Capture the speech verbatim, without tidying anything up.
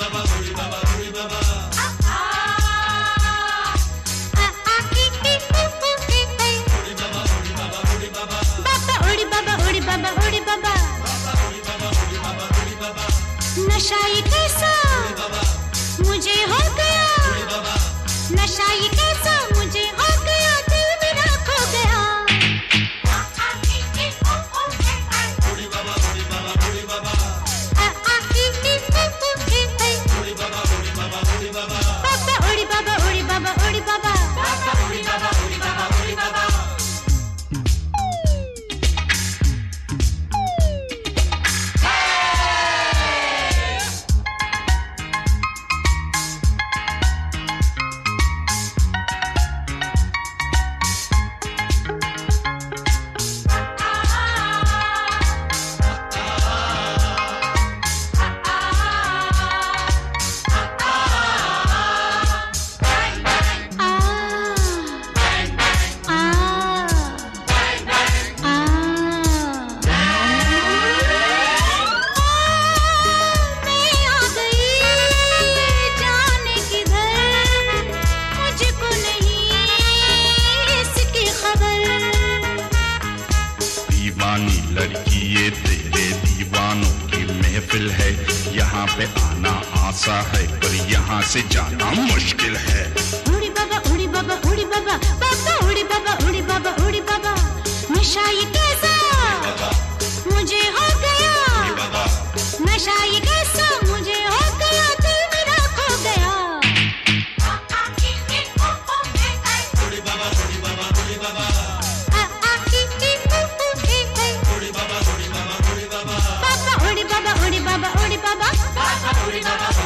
नशा ये कैसा मुझे हो गया, नशा ये कैसा मुझे हो गया, दिल मेरा खो गया। बाबा उड़ी बाबा उड़ी बाबा उड़ी बाबा, बाबा उड़ी बाबा उड़ी बाबा उड़ी बाबा। लड़की ये तेरे दीवानों की महफिल है, यहाँ पे आना आसा है पर यहाँ से जाना मुश्किल है। उड़ी बाबा उड़ी बाबा उड़ी बाबा, बाबा उड़ी बाबा उड़ी बाबा उड़ी बाबा। नशा ये कैसा मुझे हो गया, नशा ये कैसा मुझे हो गया, दिल मेरा खो गया। उड़ी बाबा उड़ी बाबा उड़ी बाबा, बाबा उड़ी बाबा उड़ी बाबा, बाबा उड़ी बाबा